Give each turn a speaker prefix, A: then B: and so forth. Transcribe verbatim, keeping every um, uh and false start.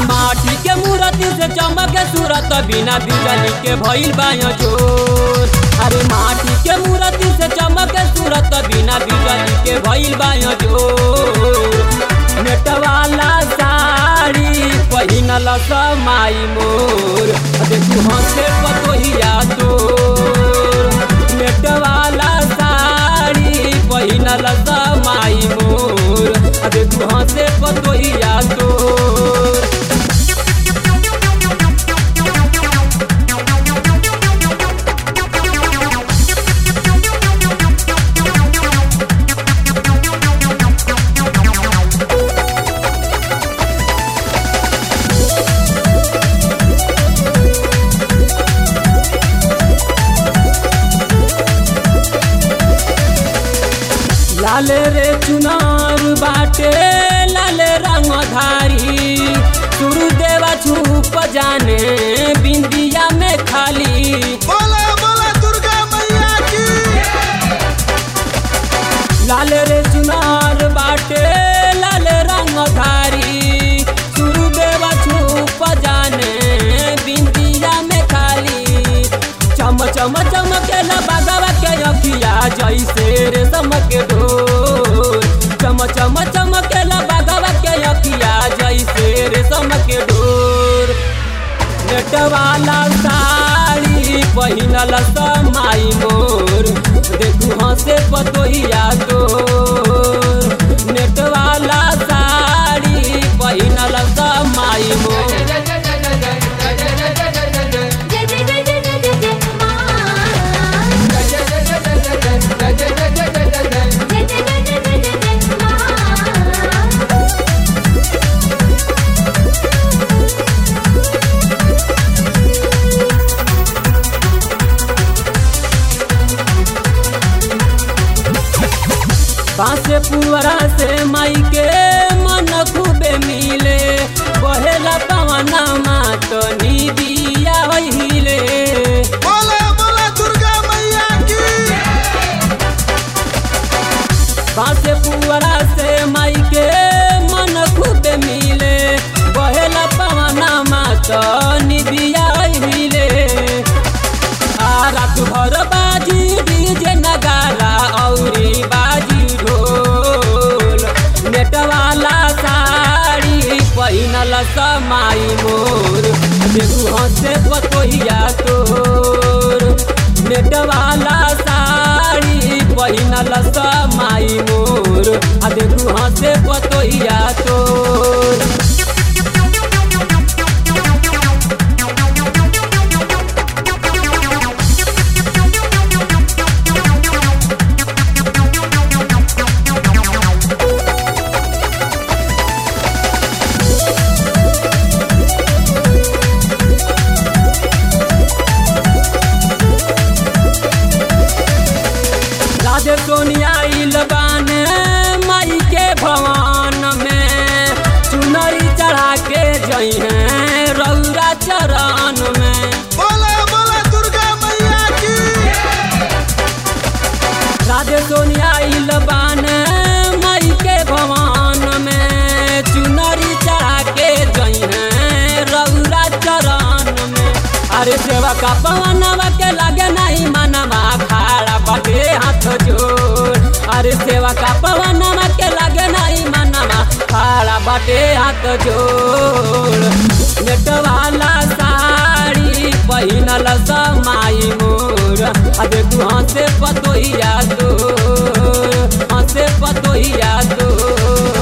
A: माटी के मूर्ति से चमके सूरत बिना बिजली के भइल बायो जोर। अरे माटी के मूर्ति से चमके सूरत बिना बिजली के भइल बायो जोर। नेट वाला साड़ी पहिनल समाई मोर देखू हंसे पतोहिया तोर। नेट वाला साड़ी पहिनल समाई मोर देखू हंसे पतोहिया तोर। लाल रे चुनार बाटे लाल रंग धारी सूर्यदेवा छुप जाने बिंदिया में खाली।
B: बोला बोला दुर्गा मैया की।
A: लाल रे चुनार बाटे लाल रंग धारी सूर्यदेवा छुप जाने बिंदिया में खाली। चम चम चमकेला बागवा के अखिया जैसे रे चमके ढोल। चम चम चमकेला बागवा के अखिया जैसे रे चमके ढोल। नेट वाला साड़ी पहिनल समाई मोर देखू हंसे पतोहिया तोर। नेट वाला साड़ी पहिनल समाई मोर। बासे पुअरा से माई के मन खूबे मिले बहेला पवना मात निदिया हिले।
B: बोला बोला दुर्गा मैया की।
A: बासे पुअरा से माई के मन खूबे मिले बहेला पवना मात निदिया हिले। आ रात भर बाजी डीजे नगारा औरी बाजी ढोल। नेट वाला साड़ी पहिनल समाई मोर देखू हंसे पतोहिया तोर। नेट वाला साड़ी पहिनल समाई मोर देखू हंसे पतोहिया तोर। राधे सोनिया इलबाने माई के भवन में चुनरी चढ़ा के जई हैं रौरा चरण में।
B: बोला बोला दुर्गा मैया की।
A: राधे सोनिया इलबाने माई के भवन में चुनरी चढ़ा के जई हैं रौरा चरण में। अरे सेवा का पवनवा के लागे नहीं मनवा खाड़ा बाटे हाथ जोड़। अरे सेवा का पवनवा के लागे नहीं मनवा खाड़ा बाटे हाथ जोड़। नेट वाला साड़ी पहिनल समाई मोर देखू हंसे पतोहिया तोर। हंसे पतोहिया तोर।